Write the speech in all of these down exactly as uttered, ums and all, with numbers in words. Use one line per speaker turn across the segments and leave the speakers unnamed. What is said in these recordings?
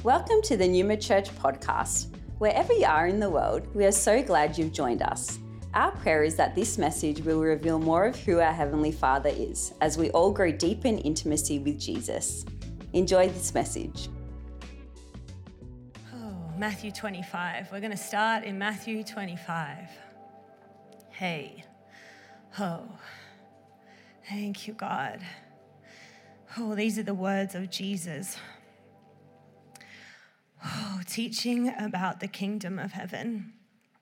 Welcome to the Numa Church podcast. Wherever you are in the world, we are so glad you've joined us. Our prayer is that this message will reveal more of who our Heavenly Father is as we all grow deep in intimacy with Jesus. Enjoy this message.
Oh, Matthew twenty-five. We're going to start in Matthew twenty-five. Hey. Oh. Thank you, God. Oh, these are the words of Jesus. Oh, teaching about the kingdom of heaven.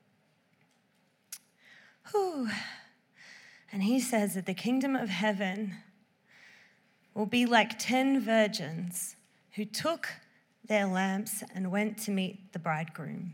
Oh. And he says that the kingdom of heaven will be like ten virgins who took their lamps and went to meet the bridegroom.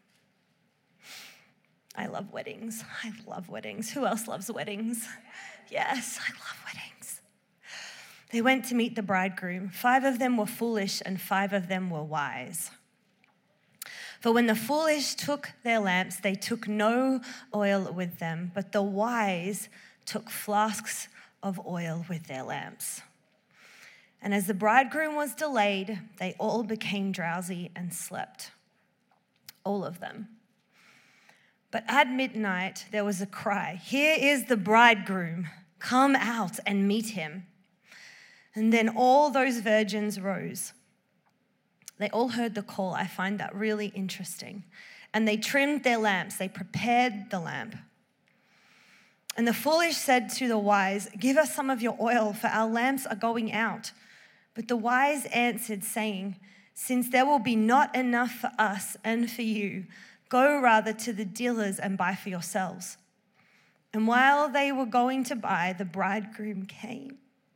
I love weddings. I love weddings. Who else loves weddings? Yes, I love weddings. They went to meet the bridegroom. Five of them were foolish and five of them were wise. For when the foolish took their lamps, they took no oil with them, but the wise took flasks of oil with their lamps. And as the bridegroom was delayed, they all became drowsy and slept. All of them. But at midnight, there was a cry, "Here is the bridegroom. Come out and meet him." And then all those virgins rose. They all heard the call. I find that really interesting. And they trimmed their lamps. They prepared the lamp. And the foolish said to the wise, "Give us some of your oil, for our lamps are going out." But the wise answered, saying, "Since there will be not enough for us and for you, go rather to the dealers and buy for yourselves." And while they were going to buy, the bridegroom came.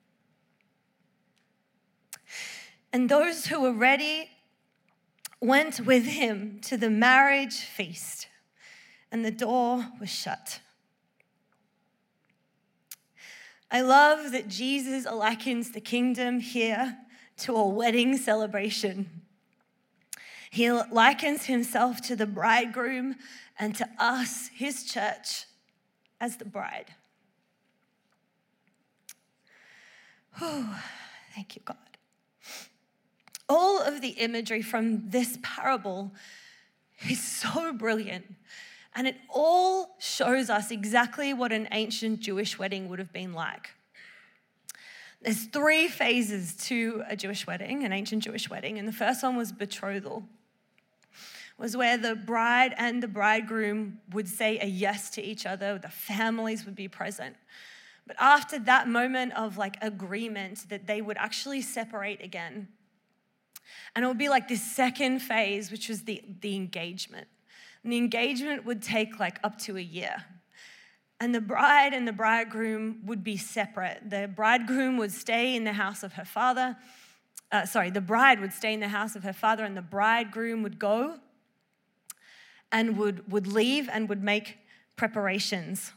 And those who were ready went with him to the marriage feast, and the door was shut. I love that Jesus likens the kingdom here to a wedding celebration. He likens himself to the bridegroom and to us, his church, as the bride. Whew, thank you, God. All of the imagery from this parable is so brilliant, and it all shows us exactly what an ancient Jewish wedding would have been like. There's three phases to a Jewish wedding, an ancient Jewish wedding, and the first one was betrothal. Was where the bride and the bridegroom would say a yes to each other, the families would be present. But after that moment of like agreement that they would actually separate again. And it would be like this second phase, which was the, the engagement. And the engagement would take like up to a year. And the bride and the bridegroom would be separate. The bridegroom would stay in the house of her father. Uh, sorry, the bride would stay in the house of her father, and the bridegroom would go and would, would leave and would make preparations.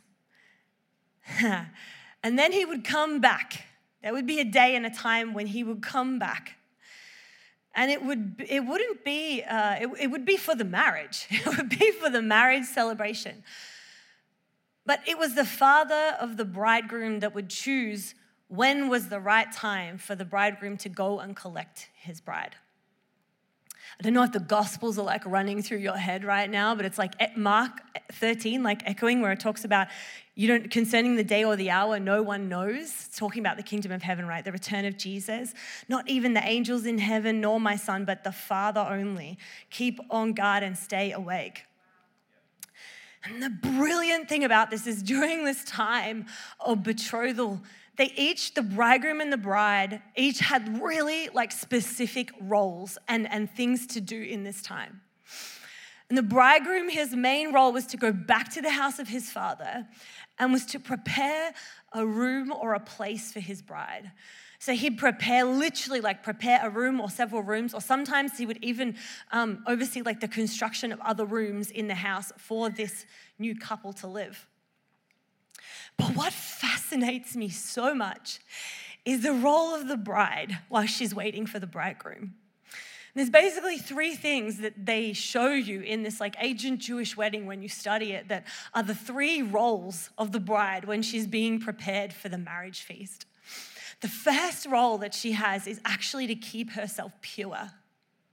And then he would come back. There would be a day and a time when he would come back. And it would it wouldn't be uh, it, it would be for the marriage. It would be for the marriage celebration. But it was the father of the bridegroom that would choose when was the right time for the bridegroom to go and collect his bride. I don't know if the Gospels are like running through your head right now, but it's like Mark thirteen, like echoing, where it talks about you don't concerning the day or the hour, no one knows. It's talking about the kingdom of heaven, right? The return of Jesus. Not even the angels in heaven, nor my son, but the Father only. Keep on guard and stay awake. And the brilliant thing about this is during this time of betrothal, they each, the bridegroom and the bride, each had really like specific roles and, and things to do in this time. And the bridegroom, his main role was to go back to the house of his father and was to prepare a room or a place for his bride. So he'd prepare, literally like prepare a room or several rooms, or sometimes he would even um, oversee like the construction of other rooms in the house for this new couple to live. But what fascinates me so much is the role of the bride while she's waiting for the bridegroom. There's basically three things that they show you in this like ancient Jewish wedding when you study it that are the three roles of the bride when she's being prepared for the marriage feast. The first role that she has is actually to keep herself pure.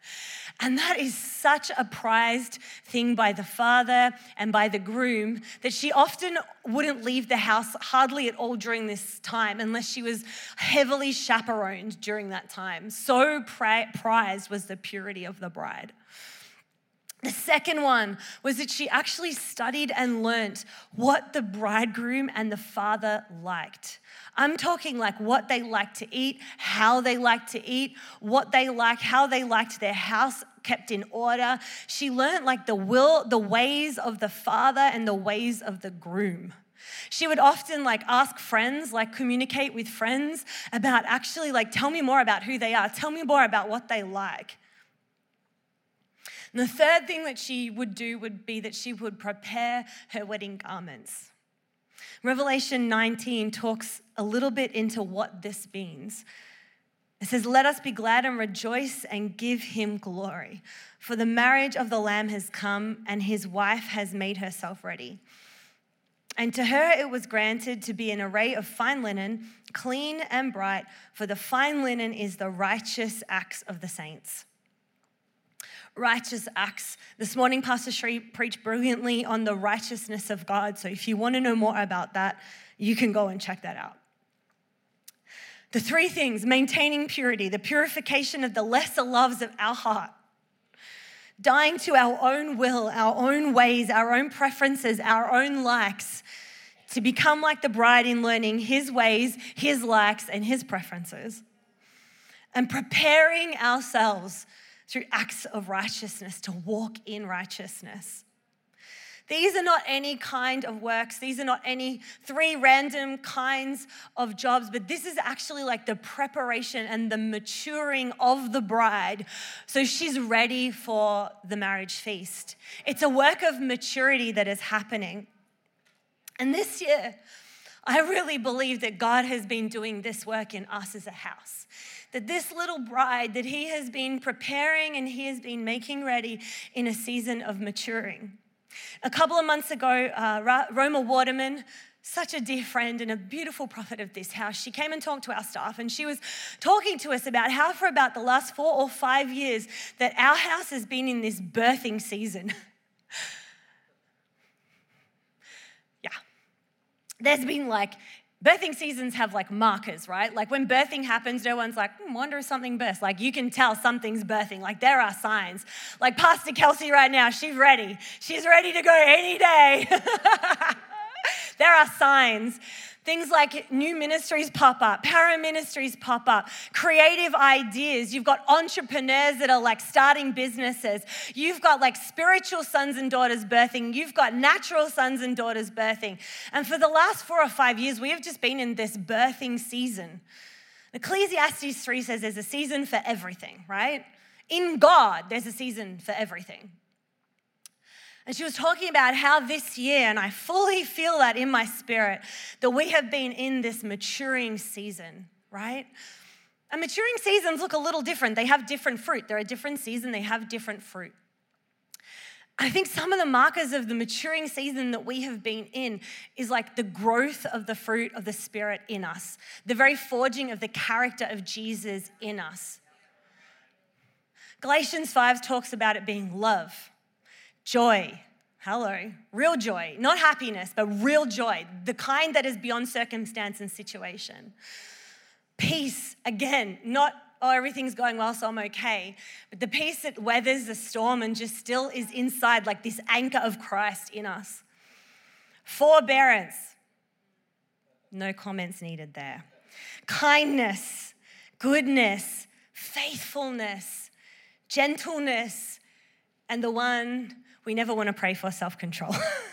And that is such a prized thing by the father and by the groom that she often wouldn't leave the house hardly at all during this time unless she was heavily chaperoned during that time. So prized was the purity of the bride. The second one was that she actually studied and learnt what the bridegroom and the father liked. I'm talking like what they liked to eat, how they liked to eat, what they liked, how they liked their house kept in order. She learnt like the will, the ways of the father and the ways of the groom. She would often like ask friends, like communicate with friends about actually like, tell me more about who they are. Tell me more about what they like. And the third thing that she would do would be that she would prepare her wedding garments. Revelation nineteen talks a little bit into what this means. It says, let us be glad and rejoice and give him glory, for the marriage of the Lamb has come and his wife has made herself ready. And to her it was granted to be an array of fine linen, clean and bright, for the fine linen is the righteous acts of the saints. Righteous acts. This morning, Pastor Shree preached brilliantly on the righteousness of God. So if you want to know more about that, you can go and check that out. The three things: maintaining purity, the purification of the lesser loves of our heart, dying to our own will, our own ways, our own preferences, our own likes, to become like the bride in learning his ways, his likes, and his preferences, and preparing ourselves through acts of righteousness to walk in righteousness. These are not any kind of works. These are not any three random kinds of jobs, but this is actually like the preparation and the maturing of the bride so she's ready for the marriage feast. It's a work of maturity that is happening. And this year, I really believe that God has been doing this work in us as a house. That this little bride that he has been preparing and he has been making ready in a season of maturing. A couple of months ago, uh, Roma Waterman, such a dear friend and a beautiful prophet of this house, she came and talked to our staff, and she was talking to us about how for about the last four or five years that our house has been in this birthing season. Yeah. There's been like, birthing seasons have like markers, right? Like when birthing happens, no one's like, hmm, wonder if something burst. Like you can tell something's birthing. Like there are signs. Like Pastor Kelsey right now, she's ready. She's ready to go any day. There are signs. Things like new ministries pop up, para-ministries pop up, creative ideas. You've got entrepreneurs that are like starting businesses. You've got like spiritual sons and daughters birthing. You've got natural sons and daughters birthing. And for the last four or five years, we have just been in this birthing season. Ecclesiastes three says there's a season for everything, right? In God, there's a season for everything. And she was talking about how this year, and I fully feel that in my spirit, that we have been in this maturing season, right? And maturing seasons look a little different. They have different fruit. They're a different season. They have different fruit. I think some of the markers of the maturing season that we have been in is like the growth of the fruit of the Spirit in us, the very forging of the character of Jesus in us. Galatians five talks about it being love, joy, hello, real joy, not happiness, but real joy, the kind that is beyond circumstance and situation. Peace, again, not, oh, everything's going well, so I'm okay, but the peace that weathers the storm and just still is inside, like this anchor of Christ in us. Forbearance, no comments needed there. Kindness, goodness, faithfulness, gentleness, and the one we never want to pray for, self-control.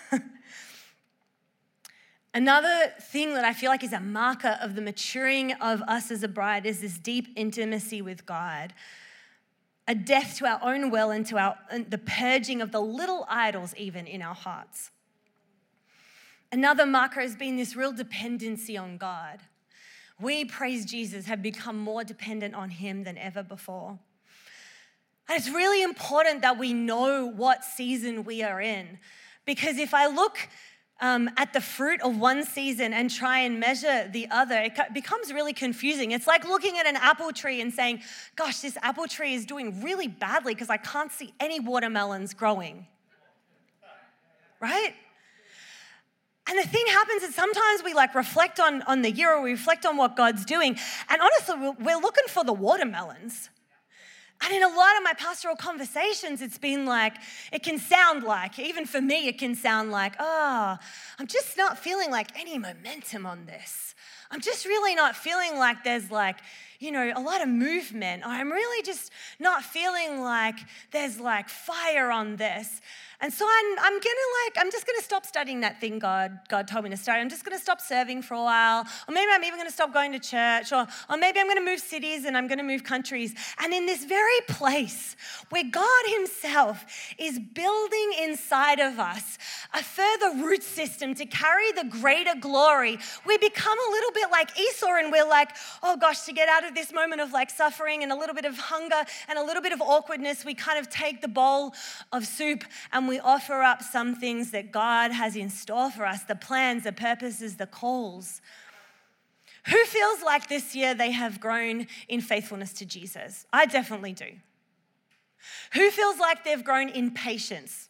Another thing that I feel like is a marker of the maturing of us as a bride is this deep intimacy with God. A death to our own will and to our the purging of the little idols even in our hearts. Another marker has been this real dependency on God. We, praise Jesus, have become more dependent on him than ever before. And it's really important that we know what season we are in. Because if I look um, at the fruit of one season and try and measure the other, it becomes really confusing. It's like looking at an apple tree and saying, gosh, this apple tree is doing really badly because I can't see any watermelons growing, right? And the thing happens is sometimes we like reflect on, on the year, or we reflect on what God's doing, and honestly, we're looking for the watermelons. And in a lot of my pastoral conversations, it's been like, it can sound like, even for me, it can sound like, oh, I'm just not feeling like any momentum on this. I'm just really not feeling like there's like, you know, a lot of movement. Or I'm really just not feeling like there's like fire on this. And so I'm, I'm gonna like, I'm just gonna stop studying that thing God, God told me to study. I'm just gonna stop serving for a while. Or maybe I'm even gonna stop going to church. Or, or maybe I'm gonna move cities and I'm gonna move countries. And in this very place where God himself is building inside of us a further root system to carry the greater glory, we become a little bit like Esau, and we're like, oh gosh, to get out of this moment of like suffering and a little bit of hunger and a little bit of awkwardness, we kind of take the bowl of soup and we offer up some things that God has in store for us, the plans, the purposes, the calls. Who feels like this year they have grown in faithfulness to Jesus? I definitely do. Who feels like they've grown in patience?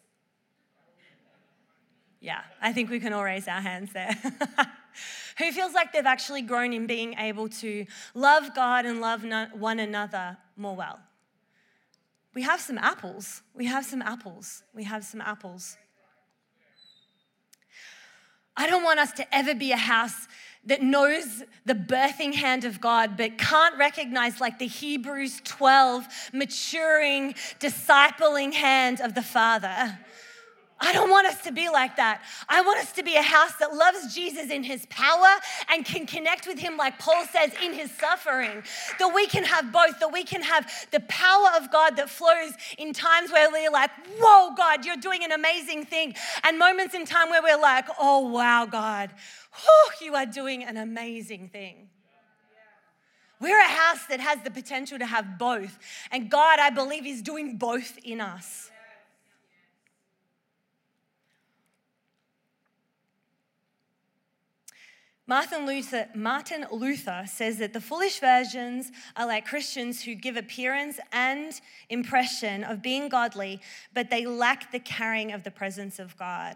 Yeah, I think we can all raise our hands there. Who feels like they've actually grown in being able to love God and love no- one another more well? We have some apples. We have some apples. We have some apples. I don't want us to ever be a house that knows the birthing hand of God but can't recognize like the Hebrews twelve maturing, discipling hand of the Father. I don't want us to be like that. I want us to be a house that loves Jesus in his power and can connect with him, like Paul says, in his suffering. That we can have both, that we can have the power of God that flows in times where we're like, whoa, God, you're doing an amazing thing. And moments in time where we're like, oh, wow, God, whew, you are doing an amazing thing. We're a house that has the potential to have both. And God, I believe, is doing both in us. Martin Luther, Martin Luther says that the foolish versions are like Christians who give appearance and impression of being godly, but they lack the carrying of the presence of God.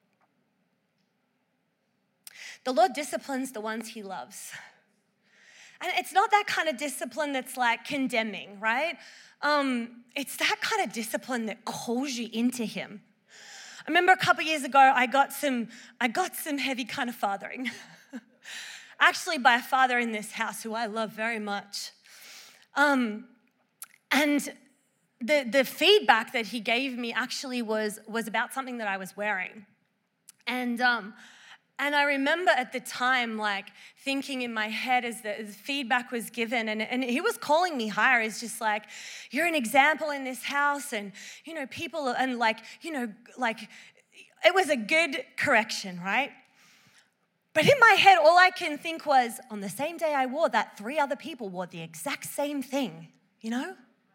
The Lord disciplines the ones he loves. And it's not that kind of discipline that's like condemning, right? Um, it's that kind of discipline that calls you into him. I remember a couple years ago, I got some, I got some heavy kind of fathering. Actually by a father in this house who I love very much. Um, and the, the feedback that he gave me actually was, was about something that I was wearing. And, um, and I remember at the time like thinking in my head as the, as feedback was given, and, and he was calling me higher. He's just like, you're an example in this house, and, you know, people, and like, you know, like, it was a good correction, right? But in my head, all I can think was, on the same day I wore that, three other people wore the exact same thing, you know?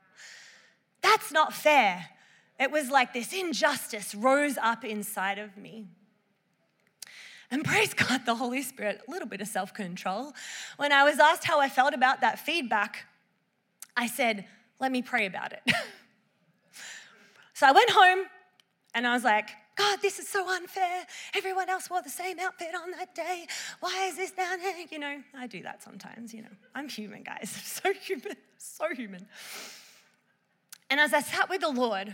That's not fair. It was like this injustice rose up inside of me. And praise God, the Holy Spirit, a little bit of self-control. When I was asked how I felt about that feedback, I said, let me pray about it. So I went home and I was like, God, this is so unfair. Everyone else wore the same outfit on that day. Why is this down here? You know, I do that sometimes, you know. I'm human, guys. I'm so human, so human. And as I sat with the Lord,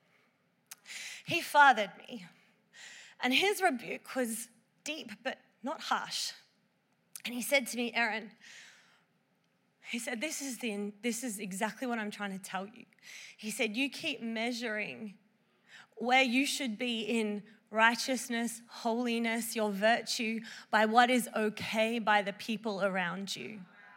he fathered me. And his rebuke was deep, but not harsh. And he said to me, Erin, he said, this is, the, this is exactly what I'm trying to tell you. He said, you keep measuring where you should be in righteousness, holiness, your virtue, by what is okay by the people around you.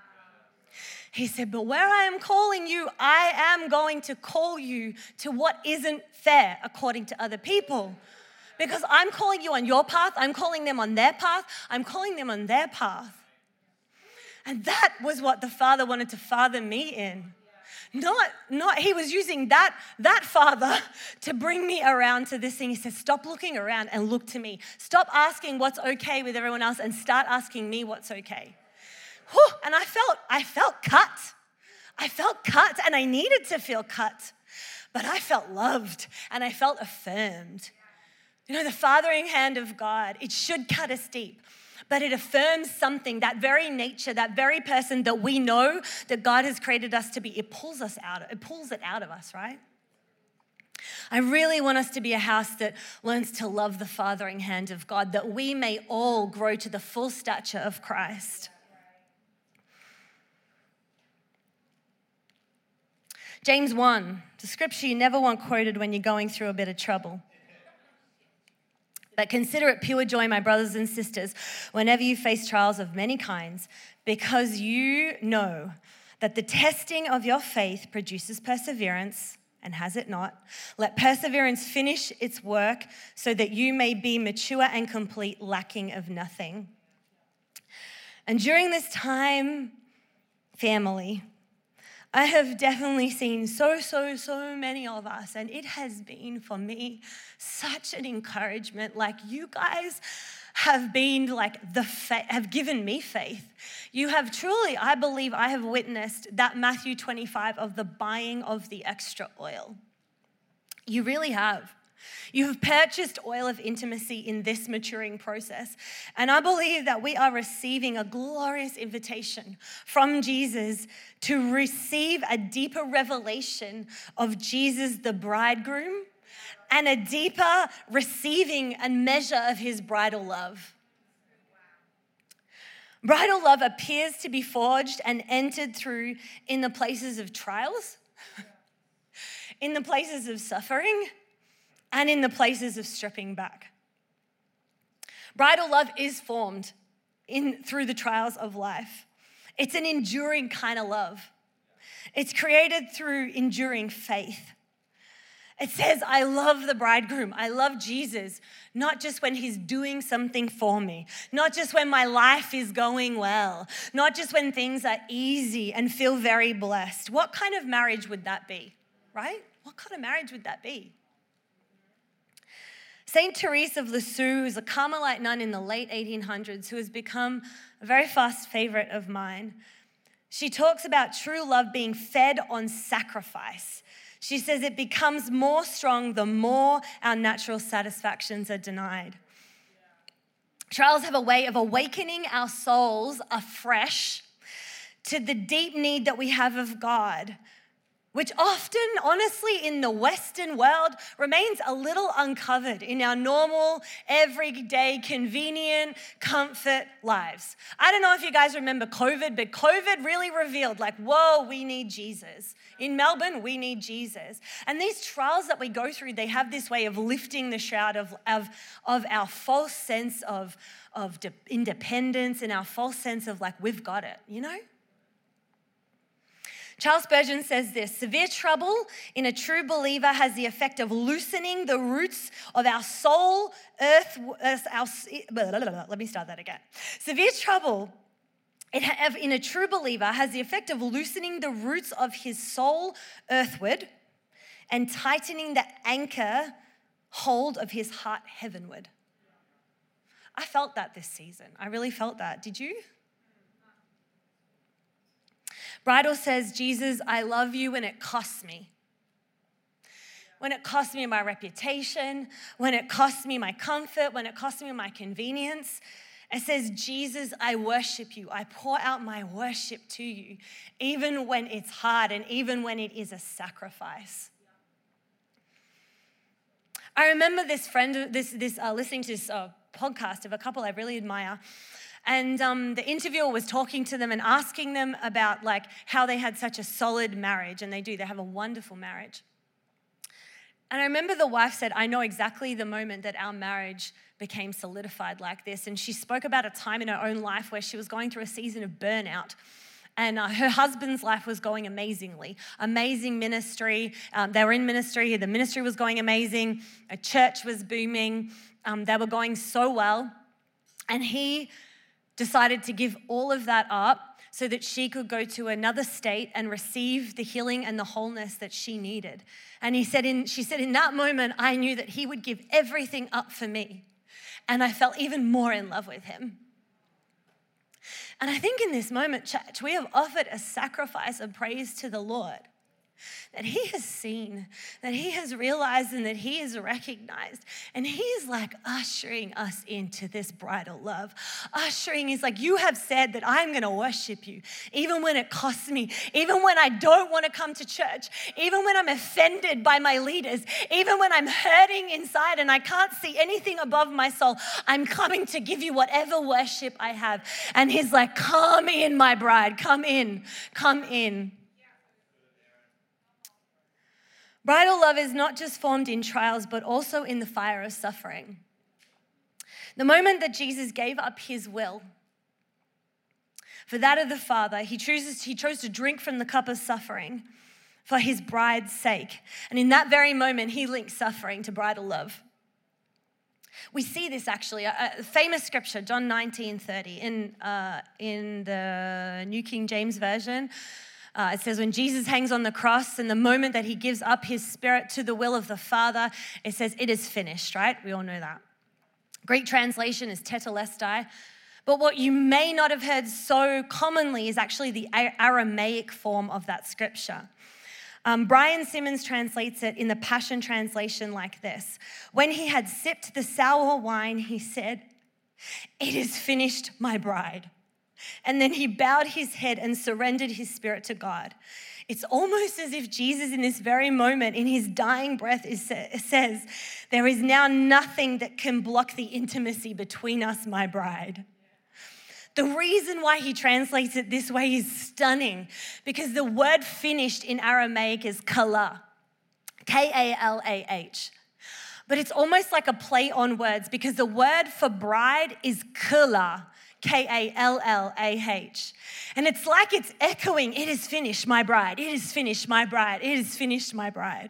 He said, but where I am calling you, I am going to call you to what isn't fair according to other people. Because I'm calling you on your path, I'm calling them on their path, I'm calling them on their path. And that was what the Father wanted to father me in. Not, not, he was using that, that father to bring me around to this thing. He says, stop looking around and look to me. Stop asking what's okay with everyone else and start asking me what's okay. Whew, and I felt, I felt cut. I felt cut and I needed to feel cut. But I felt loved and I felt affirmed. You know, the fathering hand of God, it should cut us deep. But it affirms something, that very nature, that very person that we know that God has created us to be. It pulls us out, it pulls it out of us, right? I really want us to be a house that learns to love the fathering hand of God, that we may all grow to the full stature of Christ. James one, the scripture you never want quoted when you're going through a bit of trouble. But consider it pure joy, my brothers and sisters, whenever you face trials of many kinds, because you know that the testing of your faith produces perseverance, and has it not? Let perseverance finish its work so that you may be mature and complete, lacking of nothing. And during this time, family, I have definitely seen so, so, so many of us, and it has been for me such an encouragement. Like, you guys have been like the fa- have given me faith. You have truly, I believe, I have witnessed that Matthew twenty-five of the buying of the extra oil. You really have. You have purchased oil of intimacy in this maturing process. And I believe that we are receiving a glorious invitation from Jesus to receive a deeper revelation of Jesus, the bridegroom, and a deeper receiving and measure of his bridal love. Bridal love appears to be forged and entered through in the places of trials, in the places of suffering, and in the places of stripping back. Bridal love is formed in through the trials of life. It's an enduring kind of love. It's created through enduring faith. It says, I love the bridegroom. I love Jesus, not just when he's doing something for me, not just when my life is going well, not just when things are easy and feel very blessed. What kind of marriage would that be, right? What kind of marriage would that be? Saint Therese of Lisieux is a Carmelite nun in the late eighteen hundreds who has become a very fast favorite of mine. She talks about true love being fed on sacrifice. She says it becomes more strong the more our natural satisfactions are denied. Trials have a way of awakening our souls afresh to the deep need that we have of God, which often, honestly, in the Western world remains a little uncovered in our normal, everyday, convenient, comfort lives. I don't know if you guys remember COVID, but COVID really revealed, like, whoa, we need Jesus. In Melbourne, we need Jesus. And these trials that we go through, they have this way of lifting the shroud of, of, of our false sense of, of de- independence and our false sense of, like, we've got it, you know? Charles Spurgeon says this: severe trouble in a true believer has the effect of loosening the roots of our soul, earth, earth our, blah, blah, blah, blah. Let me start that again. Severe trouble in a true believer has the effect of loosening the roots of his soul earthward and tightening the anchor hold of his heart heavenward. I felt that this season. I really felt that. Did you? Bridal says, Jesus, I love you when it costs me. When it costs me my reputation, when it costs me my comfort, when it costs me my convenience. It says, Jesus, I worship you. I pour out my worship to you, even when it's hard and even when it is a sacrifice. I remember this friend, this, this uh, listening to this uh, podcast of a couple I really admire. And um, the interviewer was talking to them and asking them about like how they had such a solid marriage, and they do, they have a wonderful marriage. And I remember the wife said, I know exactly the moment that our marriage became solidified like this. And she spoke about a time in her own life where she was going through a season of burnout. And uh, her husband's life was going amazingly. Amazing ministry. Um, they were in ministry. The ministry was going amazing. A church was booming. Um, they were going so well. And he decided to give all of that up so that she could go to another state and receive the healing and the wholeness that she needed. And he said, in, she said, in that moment, I knew that he would give everything up for me. And I felt even more in love with him. And I think in this moment, church, we have offered a sacrifice of praise to the Lord, that he has seen, that he has realized, and that he has recognized. And he is like ushering us into this bridal love. Ushering is like, you have said that I'm going to worship you, even when it costs me, even when I don't want to come to church, even when I'm offended by my leaders, even when I'm hurting inside and I can't see anything above my soul. I'm coming to give you whatever worship I have. And he's like, come in, my bride, come in, come in. Bridal love is not just formed in trials, but also in the fire of suffering. The moment that Jesus gave up his will for that of the Father, he chooses, he chose to drink from the cup of suffering for his bride's sake. And in that very moment, he links suffering to bridal love. We see this actually, a, a famous scripture, John nineteen thirty, in, uh, in the New King James Version. Uh, it says when Jesus hangs on the cross and the moment that he gives up his spirit to the will of the Father, it says it is finished, right? We all know that. Greek translation is tetelestai. But what you may not have heard so commonly is actually the Aramaic form of that scripture. Um, Brian Simmons translates it in the Passion Translation like this. When he had sipped the sour wine, he said, "It is finished, my bride." And then he bowed his head and surrendered his spirit to God. It's almost as if Jesus in this very moment, in his dying breath, is, says, there is now nothing that can block the intimacy between us, my bride. The reason why he translates it this way is stunning, because the word finished in Aramaic is kala, K A L A H. But it's almost like a play on words, because the word for bride is kala, K A L L A H. And it's like it's echoing, it is finished, my bride. It is finished, my bride. It is finished, my bride.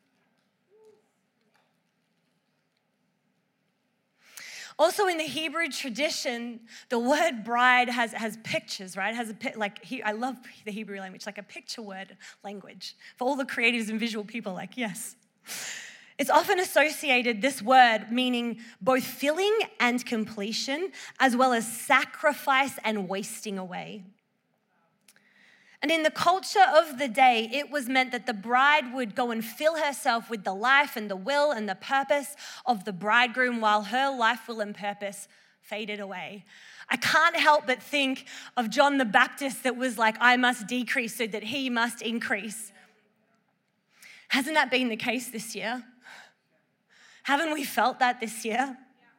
Also in the Hebrew tradition, the word bride has, has pictures, right? It has a like he, I love the Hebrew language, like a picture word language. For all the creatives and visual people, like, yes. It's often associated, this word, meaning both filling and completion, as well as sacrifice and wasting away. And in the culture of the day, it was meant that the bride would go and fill herself with the life and the will and the purpose of the bridegroom while her life, will, and purpose faded away. I can't help but think of John the Baptist that was like, I must decrease so that he must increase. Hasn't that been the case this year? Haven't we felt that this year?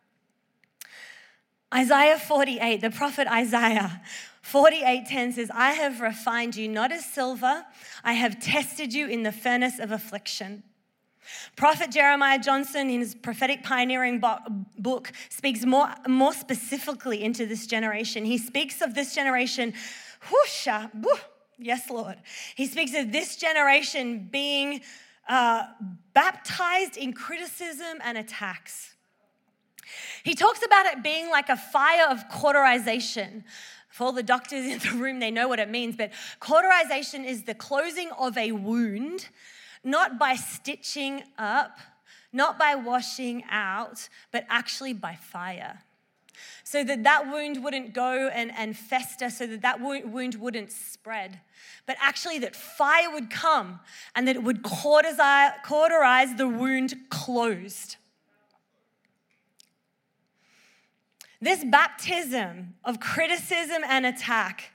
Isaiah forty-eight, the prophet Isaiah, forty-eight ten says, I have refined you not as silver, I have tested you in the furnace of affliction. Prophet Jeremiah Johnson, in his prophetic pioneering book, speaks more, more specifically into this generation. He speaks of this generation, whoosha, whoo, yes, Lord. He speaks of this generation being Uh, baptized in criticism and attacks. He talks about it being like a fire of cauterization. For all the doctors in the room, they know what it means, but cauterization is the closing of a wound, not by stitching up, not by washing out, but actually by fire. So that that wound wouldn't go and, and fester, so that that wound wouldn't spread. But actually that fire would come and that it would cauterize, cauterize the wound closed. This baptism of criticism and attack,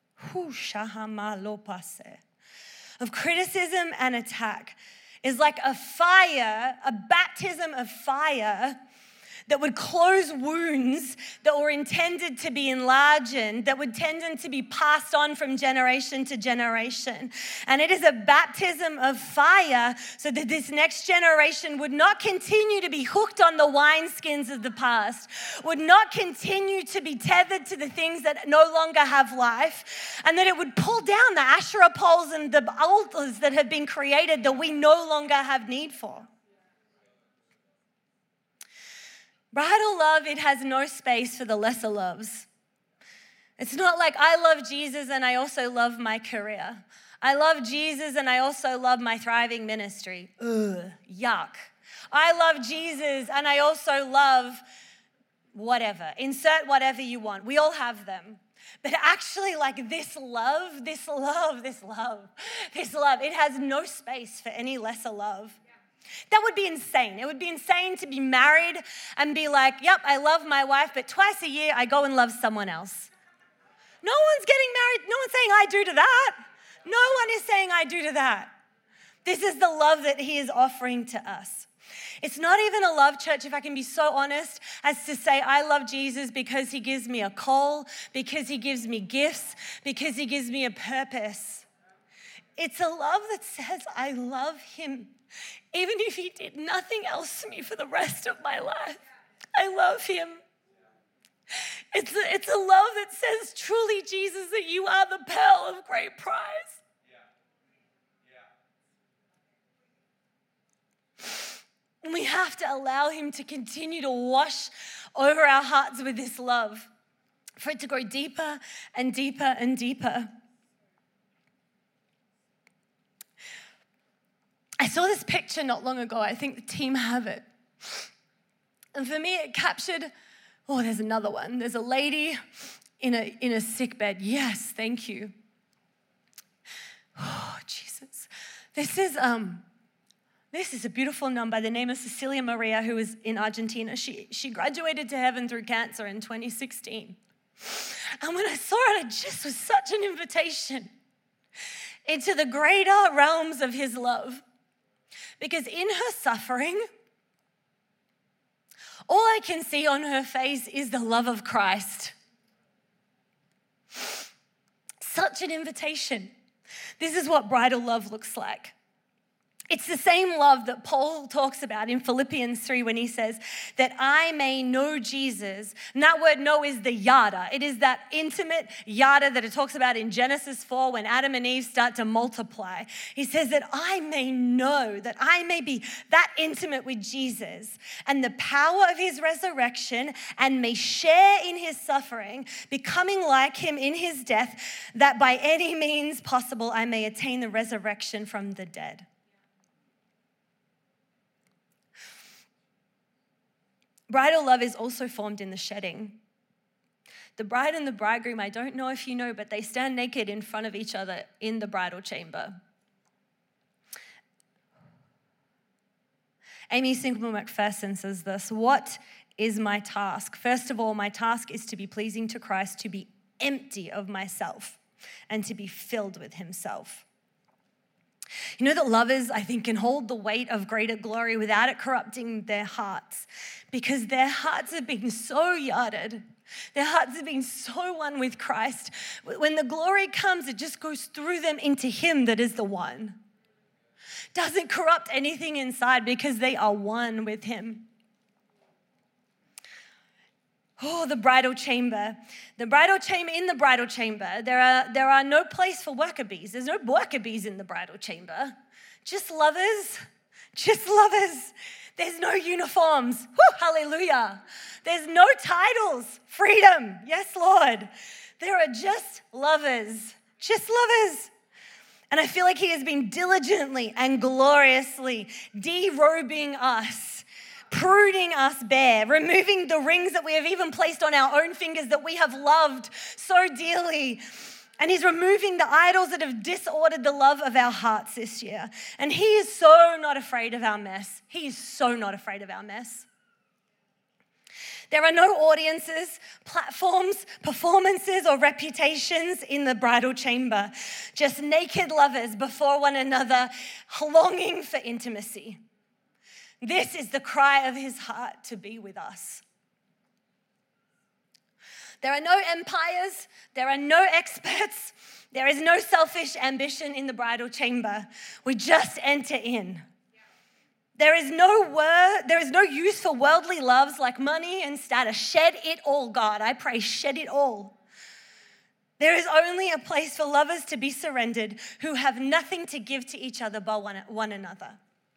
of criticism and attack, is like a fire, a baptism of fire that would close wounds that were intended to be enlarged, that would tend to be passed on from generation to generation. And it is a baptism of fire so that this next generation would not continue to be hooked on the wineskins of the past, would not continue to be tethered to the things that no longer have life, and that it would pull down the Asherah poles and the altars that have been created that we no longer have need for. Bridal love, it has no space for the lesser loves. It's not like I love Jesus and I also love my career. I love Jesus and I also love my thriving ministry. Ugh, yuck. I love Jesus and I also love whatever. Insert whatever you want. We all have them. But actually, like this love, this love, this love, this love, it has no space for any lesser love. That would be insane. It would be insane to be married and be like, yep, I love my wife, but twice a year I go and love someone else. No one's getting married. No one's saying I do to that. No one is saying I do to that. This is the love that he is offering to us. It's not even a love, church, if I can be so honest, as to say I love Jesus because he gives me a call, because he gives me gifts, because he gives me a purpose. It's a love that says I love him, even if he did nothing else to me for the rest of my life. I love him. It's a, it's a love that says, truly, Jesus, that you are the pearl of great price. And we have to allow him to continue to wash over our hearts with this love, for it to go deeper and deeper and deeper. I saw this picture not long ago. I think the team have it. And for me, it captured, oh, there's another one. There's a lady in a, in a sick bed. Yes, thank you. Oh, Jesus. This is... um. This is a beautiful nun by the name of Cecilia Maria, who is in Argentina. She, she graduated to heaven through cancer in twenty sixteen. And when I saw it, it just was such an invitation into the greater realms of his love. Because in her suffering, all I can see on her face is the love of Christ. Such an invitation. This is what bridal love looks like. It's the same love that Paul talks about in Philippians three when he says that I may know Jesus. And that word know is the yada. It is that intimate yada that it talks about in Genesis four when Adam and Eve start to multiply. He says that I may know, that I may be that intimate with Jesus and the power of his resurrection and may share in his suffering, becoming like him in his death, that by any means possible I may attain the resurrection from the dead. Bridal love is also formed in the shedding. The bride and the bridegroom, I don't know if you know, but they stand naked in front of each other in the bridal chamber. Amy Sinkman McPherson says this, what is my task? First of all, my task is to be pleasing to Christ, to be empty of myself and to be filled with himself. You know that lovers, I think, can hold the weight of greater glory without it corrupting their hearts, because their hearts have been so yarded. Their hearts have been so one with Christ. When the glory comes, it just goes through them into him that is the one. Doesn't corrupt anything inside because they are one with him. Oh, the bridal chamber. The bridal chamber, in the bridal chamber, there are, there are no place for worker bees. There's no worker bees in the bridal chamber. Just lovers, just lovers. There's no uniforms. Woo, hallelujah. There's no titles. Freedom. Yes, Lord. There are just lovers, just lovers. And I feel like he has been diligently and gloriously derobing us, pruning us bare, removing the rings that we have even placed on our own fingers that we have loved so dearly. And he's removing the idols that have disordered the love of our hearts this year. And he is so not afraid of our mess. He is so not afraid of our mess. There are no audiences, platforms, performances, or reputations in the bridal chamber. Just naked lovers before one another, longing for intimacy. This is the cry of his heart to be with us. There are no empires, there are no experts, there is no selfish ambition in the bridal chamber. We just enter in. There is no word, there is no use for worldly loves like money and status. Shed it all, God. I pray, shed it all. There is only a place for lovers to be surrendered who have nothing to give to each other but one, one another.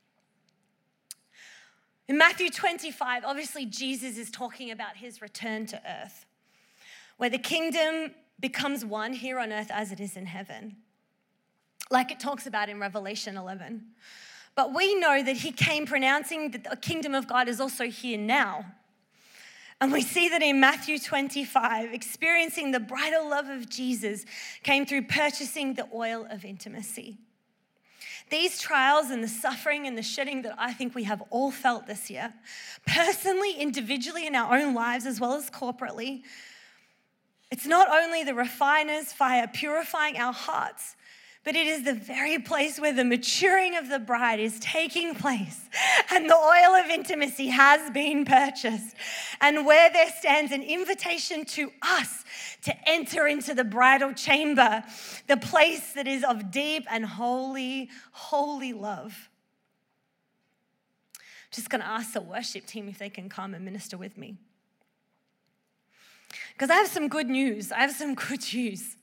In Matthew twenty-five, obviously Jesus is talking about his return to earth, where the kingdom becomes one here on earth as it is in heaven, like it talks about in Revelation eleven. But we know that he came pronouncing that the kingdom of God is also here now. And we see that in Matthew twenty-five, experiencing the bridal love of Jesus came through purchasing the oil of intimacy. These trials and the suffering and the shedding that I think we have all felt this year, personally, individually, in our own lives, as well as corporately, it's not only the refiner's fire purifying our hearts, but it is the very place where the maturing of the bride is taking place and the oil of intimacy has been purchased, and where there stands an invitation to us to enter into the bridal chamber, the place that is of deep and holy, holy love. Just going to ask the worship team if they can come and minister with me. Because I have some good news. I have some good news.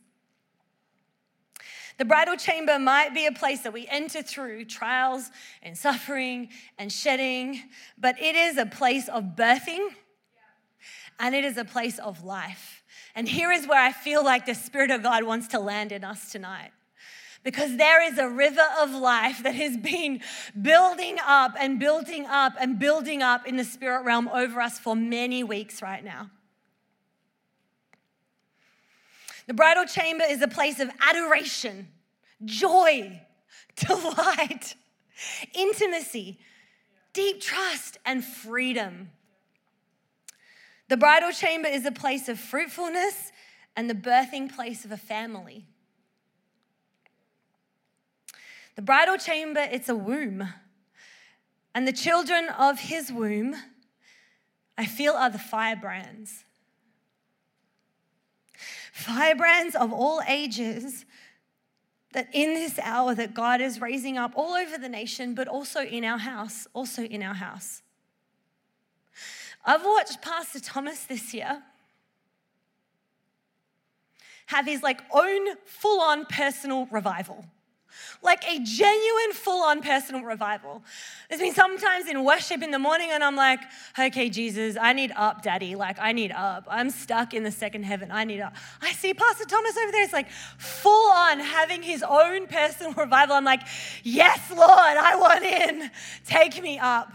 The bridal chamber might be a place that we enter through trials and suffering and shedding, but it is a place of birthing and it is a place of life. And here is where I feel like the Spirit of God wants to land in us tonight. Because there is a river of life that has been building up and building up and building up in the spirit realm over us for many weeks right now. The bridal chamber is a place of adoration, joy, delight, intimacy, deep trust, and freedom. The bridal chamber is a place of fruitfulness and the birthing place of a family. The bridal chamber, it's a womb. And the children of his womb, I feel, are the firebrands. Firebrands of all ages that in this hour that God is raising up all over the nation, but also in our house, also in our house. I've watched Pastor Thomas this year have his like own full-on personal revival. Like a genuine full-on personal revival. There's been sometimes in worship in the morning and I'm like, okay, Jesus, I need up, Daddy. Like, I need up. I'm stuck in the second heaven. I need up. I see Pastor Thomas over there. It's like full-on having his own personal revival. I'm like, yes, Lord, I want in. Take me up.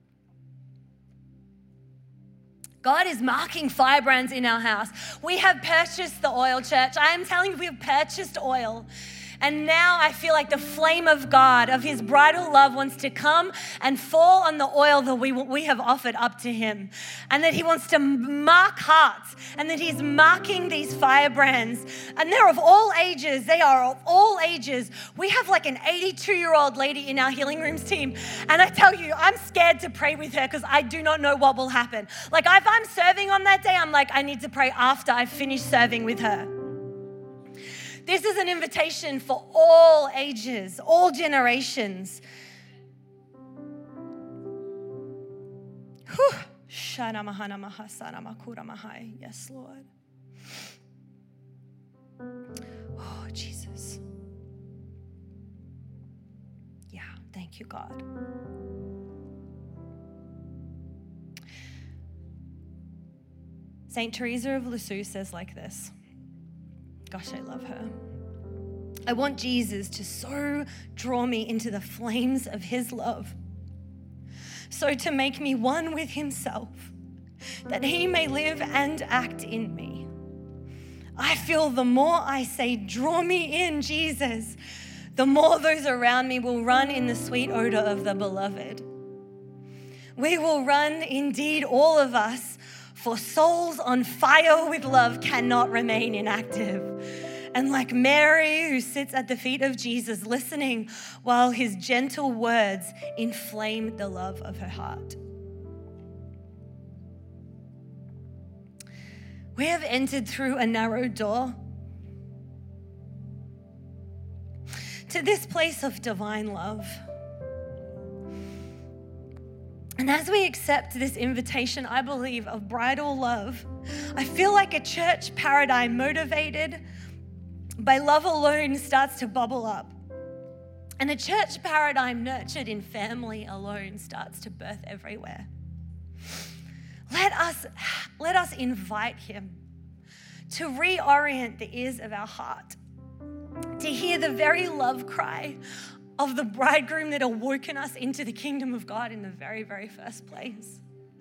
God is marking firebrands in our house. We have purchased the oil, church. I am telling you, we have purchased oil. And now I feel like the flame of God, of his bridal love, wants to come and fall on the oil that we, we have offered up to him. And that he wants to mark hearts. And that he's marking these firebrands. And they're of all ages. They are of all ages. We have like an eighty-two-year-old lady in our healing rooms team. And I tell you, I'm scared to pray with her because I do not know what will happen. Like if I'm serving on that day, I'm like, I need to pray after I finish serving with her. This is an invitation for all ages, all generations. Whew. Yes, Lord. Oh, Jesus. Yeah, thank you, God. Saint Teresa of Lisieux says like this. Gosh, I love her. I want Jesus to so draw me into the flames of his love, so to make me one with himself, that he may live and act in me. I feel the more I say, draw me in, Jesus, the more those around me will run in the sweet odor of the beloved. We will run, indeed, all of us, for souls on fire with love cannot remain inactive. And like Mary, who sits at the feet of Jesus, listening while his gentle words inflame the love of her heart. We have entered through a narrow door to this place of divine love. And as we accept this invitation, I believe, of bridal love, I feel like a church paradigm motivated by love alone starts to bubble up. And a church paradigm nurtured in family alone starts to birth everywhere. Let us, let us invite him to reorient the ears of our heart, to hear the very love cry of the bridegroom that awoken us into the kingdom of God in the very, very first place.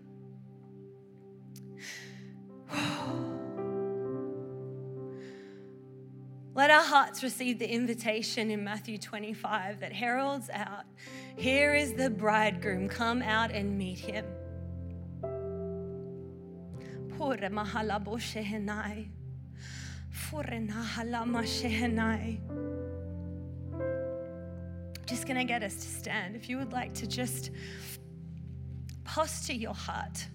Let our hearts receive the invitation in Matthew twenty-five that heralds out, here is the bridegroom, come out and meet him. Just going to get us to stand. If you would like to just posture your heart.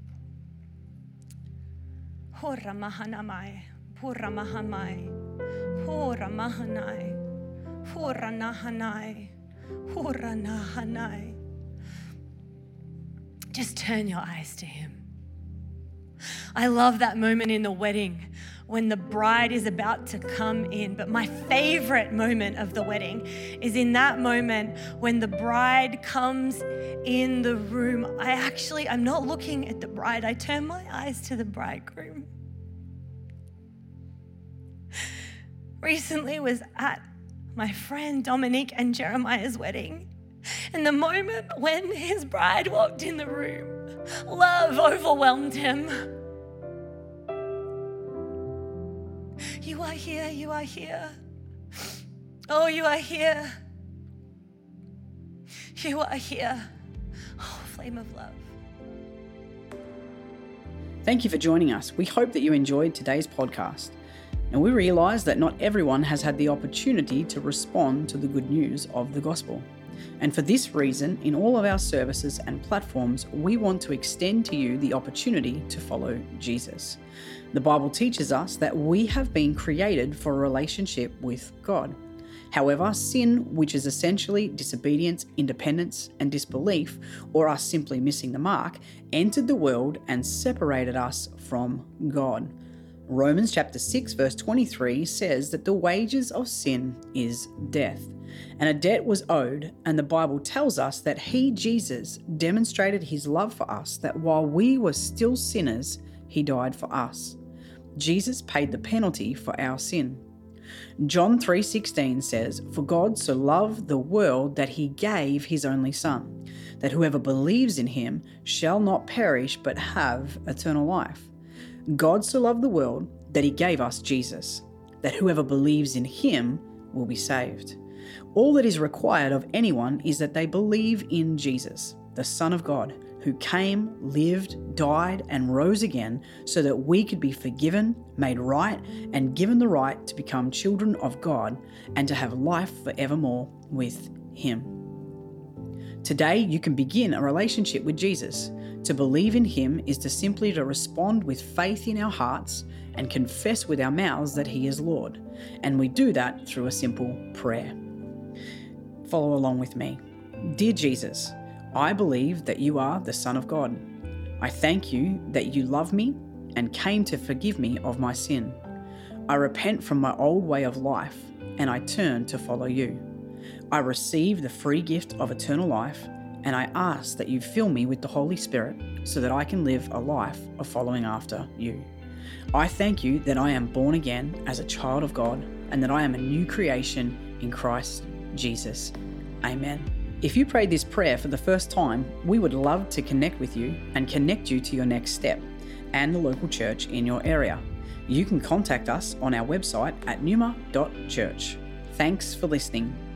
Hora mahanamai, pura mahamai, hora mahanai, hora nahanai, hora nahanai. Just turn your eyes to him. I love that moment in the wedding when the bride is about to come in. But my favorite moment of the wedding is in that moment when the bride comes in the room. I actually, I'm not looking at the bride. I turn my eyes to the bridegroom. Recently was at my friend Dominique and Jeremiah's wedding. And the moment when his bride walked in the room, love overwhelmed him. You are here, you are here. Oh, you are here. You are here. Oh, flame of love.
Thank you for joining us. We hope that you enjoyed today's podcast. And we realise that not everyone has had the opportunity to respond to the good news of the gospel. And for this reason, in all of our services and platforms, we want to extend to you the opportunity to follow Jesus. The Bible teaches us that we have been created for a relationship with God. However, sin, which is essentially disobedience, independence, and disbelief, or us simply missing the mark, entered the world and separated us from God. Romans chapter six verse twenty-three says that the wages of sin is death. And a debt was owed, and the Bible tells us that he, Jesus, demonstrated his love for us, that while we were still sinners, he died for us. Jesus paid the penalty for our sin. John three sixteen says, "For God so loved the world that he gave his only Son, that whoever believes in him shall not perish but have eternal life." God so loved the world that he gave us Jesus, that whoever believes in him will be saved. All that is required of anyone is that they believe in Jesus, the Son of God, who came, lived, died, and rose again so that we could be forgiven, made right, and given the right to become children of God and to have life forevermore with him. Today, you can begin a relationship with Jesus. To believe in him is to simply to respond with faith in our hearts and confess with our mouths that he is Lord. And we do that through a simple prayer. Follow along with me. Dear Jesus, I believe that you are the Son of God. I thank you that you love me and came to forgive me of my sin. I repent from my old way of life and I turn to follow you. I receive the free gift of eternal life, and I ask that you fill me with the Holy Spirit so that I can live a life of following after you. I thank you that I am born again as a child of God and that I am a new creation in Christ Jesus. Amen. If you prayed this prayer for the first time, we would love to connect with you and connect you to your next step and the local church in your area. You can contact us on our website at numa dot church. Thanks for listening.